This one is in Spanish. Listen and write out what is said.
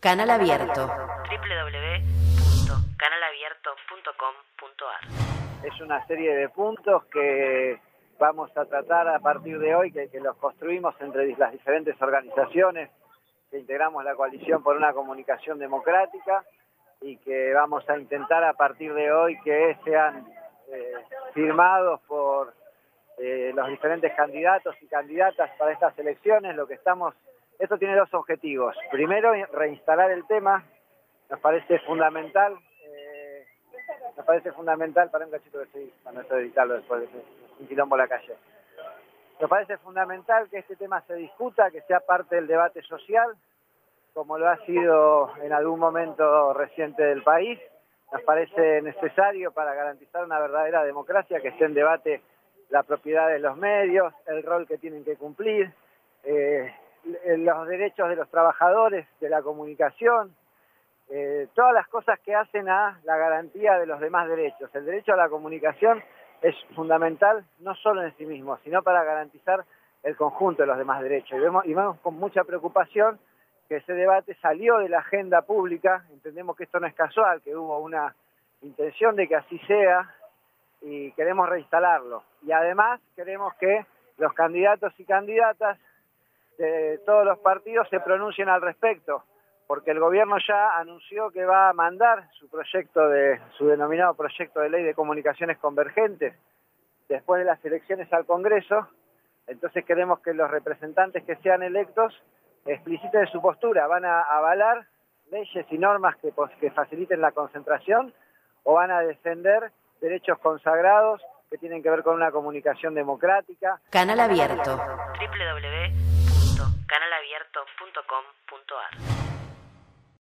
Canal Abierto. www.canalabierto.com.ar. Es una serie de puntos que vamos a tratar a partir de hoy, que los construimos entre las diferentes organizaciones que integramos la coalición por una comunicación democrática y que vamos a intentar a partir de hoy que sean firmados por los diferentes candidatos y candidatas para estas elecciones. Esto tiene dos objetivos. Primero, reinstalar el tema. Nos parece fundamental, para un cachito que estoy, para no editarlo después, de un quilombo a la calle. Nos parece fundamental que este tema se discuta, que sea parte del debate social, como lo ha sido en algún momento reciente del país. Nos parece necesario para garantizar una verdadera democracia que esté en debate la propiedad de los medios, el rol que tienen que cumplir, los derechos de los trabajadores de la comunicación, todas las cosas que hacen a la garantía de los demás derechos. El derecho a la comunicación es fundamental no solo en sí mismo, sino para garantizar el conjunto de los demás derechos. Y vemos con mucha preocupación que ese debate salió de la agenda pública. Entendemos que esto no es casual, que hubo una intención de que así sea y queremos reinstalarlo. Y además queremos que los candidatos y candidatas de todos los partidos se pronuncien al respecto, porque el gobierno ya anunció que va a mandar su denominado proyecto de ley de comunicaciones convergentes después de las elecciones al Congreso. Entonces queremos que los representantes que sean electos expliciten su postura. ¿Van a avalar leyes y normas que faciliten la concentración o van a defender derechos consagrados que tienen que ver con una comunicación democrática? Canal Abierto. www.canalabierto.com.ar